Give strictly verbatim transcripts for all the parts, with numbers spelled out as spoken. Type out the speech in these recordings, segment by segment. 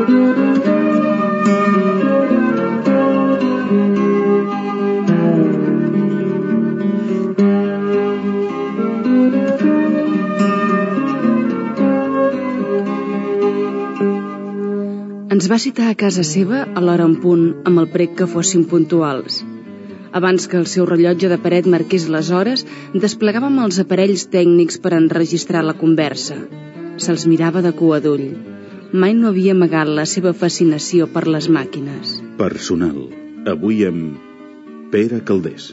Ens va citar a casa seva a l'hora en punt, amb el prec que fossin puntuals. Abans que el seu rellotge de paret marqués les hores, desplegàvem els aparells tècnics per enregistrar la conversa. Se'ls mirava de cua d'ull. Mai no havia amagat la seva fascinació per les màquines. Personal. Avui amb Pere Calders.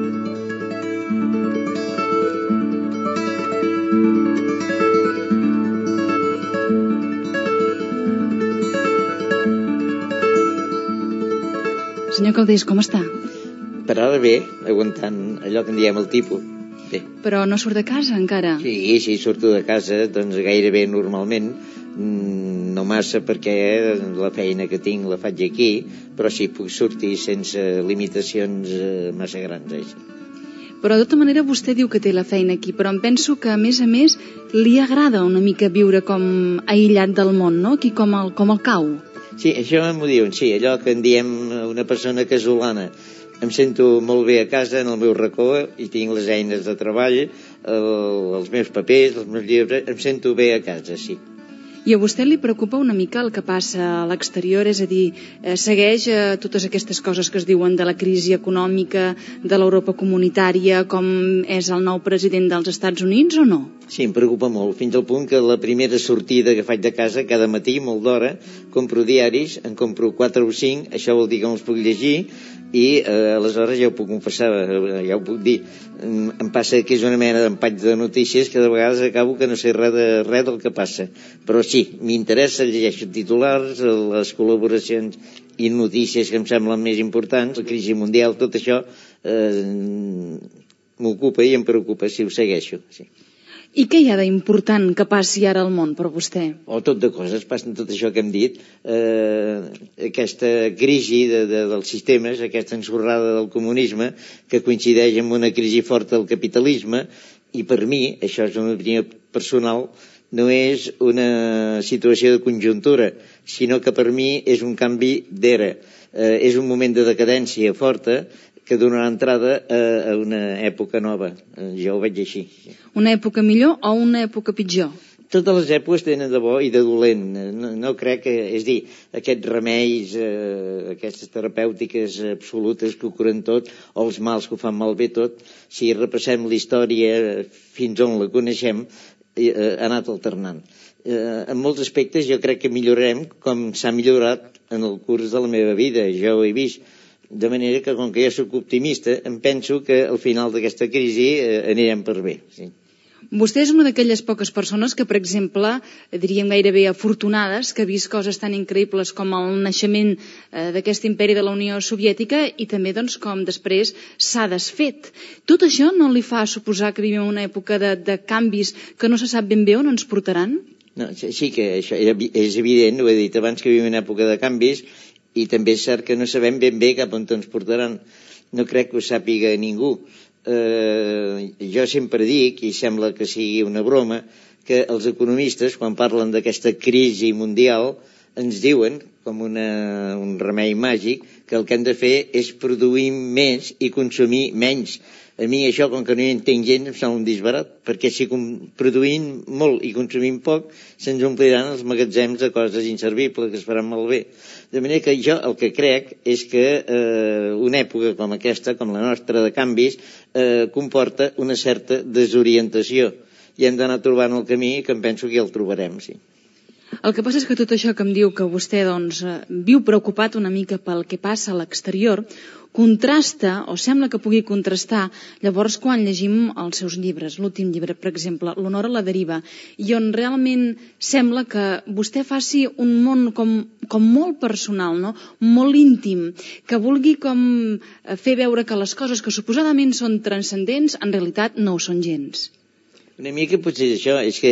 Senyor Calders, com està? Per ara bé, aguantant allò que en diem el tipus. Bé. Però no surt de casa encara? Sí, sí, surto de casa, doncs gairebé normalment, no massa perquè la feina que tinc la faig aquí, però sí puc sortir sense limitacions massa grans. Així. Però de tota manera vostè diu que té la feina aquí, però em penso que a més a més li agrada una mica viure com aïllat del món, no? Aquí com el, com el cau. Sí, això m'ho diuen, sí, allò que en diem una persona casolana. Em sento molt bé a casa, en el meu racó, i tinc les eines de treball, el, els meus papers, els meus llibres, em sento bé a casa, sí. I a vostè li preocupa una mica el que passa a l'exterior? És a dir, eh, segueix eh, totes aquestes coses que es diuen de la crisi econòmica, de l'Europa comunitària, com és el nou president dels Estats Units o no? Sí, em preocupa molt, fins al punt que la primera sortida que faig de casa, cada matí, molt d'hora, compro diaris, en compro quatre o cinc, això vol dir que me'ls puc llegir, i eh, aleshores ja ho puc confessar, ja ho puc dir, em passa que és una mena d'empatx de notícies que de vegades acabo que no sé res, de, res del que passa, però sí, m'interessa, llegeixo titulars, les col·laboracions i notícies que em semblen més importants, la crisi mundial, tot això eh, m'ocupa i em preocupa si ho segueixo, sí. I què hi ha d'important que passi ara al món per vostè? O tot de coses, passen tot això que hem dit, eh, aquesta crisi de, de, dels sistemes, aquesta ensorrada del comunisme, que coincideix amb una crisi forta del capitalisme, i per mi, això és una opinió personal, no és una situació de conjuntura, sinó que per mi és un canvi d'era, eh, és un moment de decadència forta, que donarà entrada a una època nova. Jo ho veig així. Una època millor o una època pitjor? Totes les èpoques tenen de bo i de dolent. No, no crec que, és dir, aquests remeis, eh, aquestes terapèutiques absolutes que ho curen tot, o els mals que ho fan malbé tot, si repassem la història fins on la coneixem, eh, ha anat alternant. Eh, en molts aspectes jo crec que millorarem com s'ha millorat en el curs de la meva vida. Jo ho he vist. De manera que, com que jo soc optimista, em penso que al final d'aquesta crisi eh, anirem per bé. Sí. Vostè és una d'aquelles poques persones que, per exemple, diríem gairebé afortunades, que ha vist coses tan increïbles com el naixement eh, d'aquest imperi de la Unió Soviètica i també doncs, com després s'ha desfet. Tot això no li fa suposar que vivim una època de, de canvis que no se sap ben bé on ens portaran? No, sí que això és evident, ho he dit abans, que vivim una època de canvis, i també és cert que no sabem ben bé cap on ens portaran. No crec que ho sàpiga ningú. Eh, jo sempre dic, i sembla que sigui una broma, que els economistes, quan parlen d'aquesta crisi mundial, ens diuen, com una, un remei màgic, que el que hem de fer és produir més i consumir menys. A mi això, com que no hi entenc gent, em sembla un disbarat, perquè si produïm molt i consumim poc, se'ns ompliran els magatzems de coses inservibles que es faran malbé. De manera que jo el que crec és que eh, una època com aquesta, com la nostra de canvis, eh, comporta una certa desorientació. I hem d'anar trobant el camí, que em penso que ja el trobarem, sí. El que passa és que tot això que em diu que vostè doncs, viu preocupat una mica pel que passa a l'exterior, contrasta, o sembla que pugui contrastar, llavors quan llegim els seus llibres, l'últim llibre, per exemple, L'honor a la deriva, i on realment sembla que vostè faci un món com, com molt personal, no? Molt íntim, que vulgui com fer veure que les coses que suposadament són transcendents, en realitat no ho són gens. Una mica potser és això, és que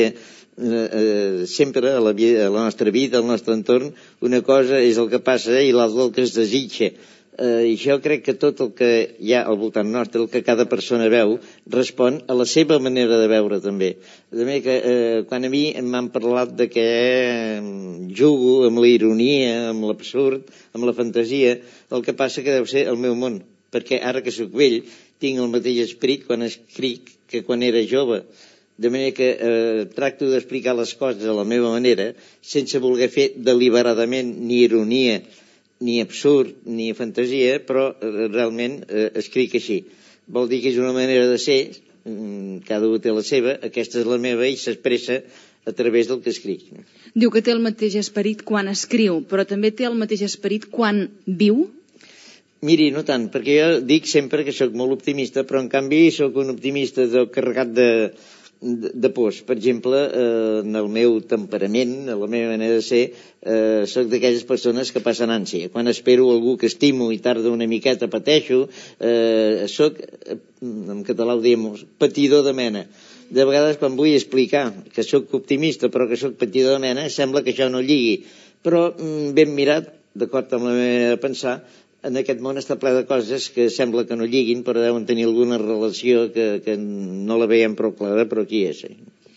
eh, sempre a la, vida, a la nostra vida, al nostre entorn, una cosa és el que passa i l'altra el que es desitja. Eh, jo crec que tot el que hi ha al voltant nostre, el que cada persona veu, respon a la seva manera de veure també. De manera que eh, quan a mi m'han parlat de que eh, jugo amb la ironia, amb l'absurd, amb la fantasia, el que passa que deu ser el meu món, perquè ara que sóc vell tinc el mateix esperit quan escric que quan era jove. De manera que eh, tracto d'explicar les coses a la meva manera, sense voler fer deliberadament ni ironia, ni absurd, ni fantasia, però eh, realment eh, escric així. Vol dir que és una manera de ser, cada un té la seva, aquesta és la meva i s'expressa a través del que escric. Diu que té el mateix esperit quan escriu, però també té el mateix esperit quan viu? Miri, no tant, perquè jo dic sempre que sóc molt optimista, però en canvi sóc un optimista de, carregat de, de, de pors. Per exemple, eh, en el meu temperament, en la meva manera de ser, eh, sóc d'aquelles persones que passen ànsia. Quan espero algú que estimo i tarda una miqueta pateixo, eh, sóc, en català ho diem, patidor de mena. De vegades quan vull explicar que sóc optimista però que sóc patidor de mena, sembla que això no lligui. Però ben mirat, d'acord amb la meva manera de pensar, en aquest món està ple de coses que sembla que no lliguin, però deuen tenir alguna relació que, que no la veiem prou clara, però aquí és.